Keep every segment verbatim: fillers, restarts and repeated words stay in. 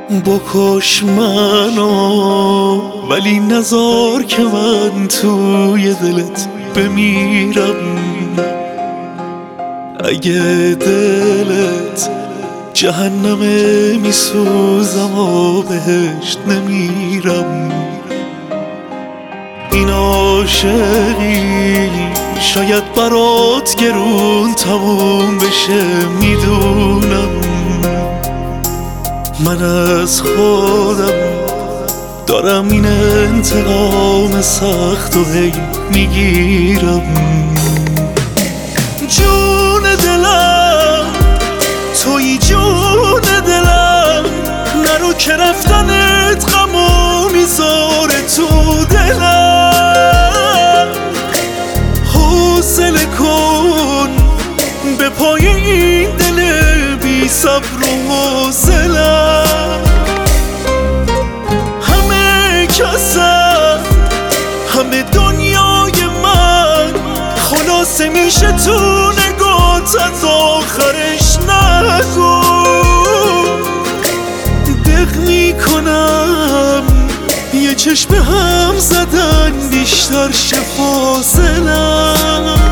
بکش منو ولی نذار که من توی دلت بمیرم. اگه دلت جهنمه میسوزم و بهشت نمیرم. این عاشقی شاید برات گرون تموم بشه، میدونم من از خودم دارم این انتقام سخت و هی میگیرم. جون دلم توی جون دلم، نرو که رفتنت غمو میذاره تو دلم. حوصله کن به پای این دل بی صبر و حوصله‌ام. همه کسم همه دنیای من خلاصه میشه تو نگات، از آخرش نگو. دق میکنم یه چشم هم زدن بیشتر شه فاصله‌ام.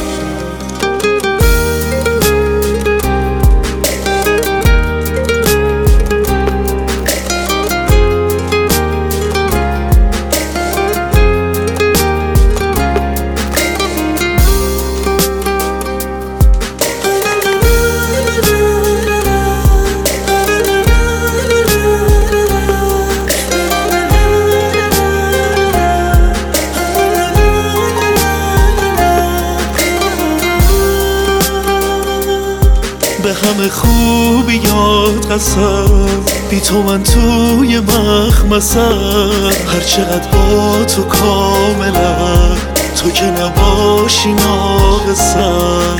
به همه خوبیات قسم، بی تو من توی مخمسم. هر چقدر با تو کاملم، تو که نباشی ناقصم.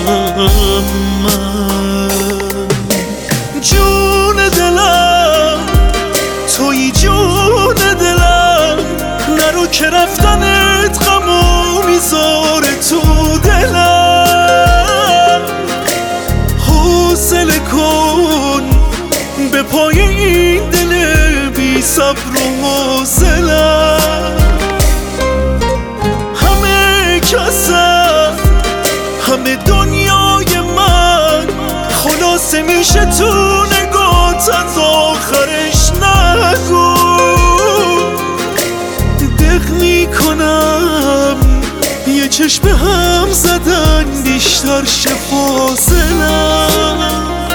من جون دلم توی جون دلم، نرو که رفتنت غمو میذاره تو دلم. حوصله کن به پای این دل بی صبر و حوصله‌ام. همه کسم همه دنیای من خلاصه میشه تو نگات، از آخرش نگو. دق میکنم یه چشم هم زدن بیشتر شه فاصله‌ام.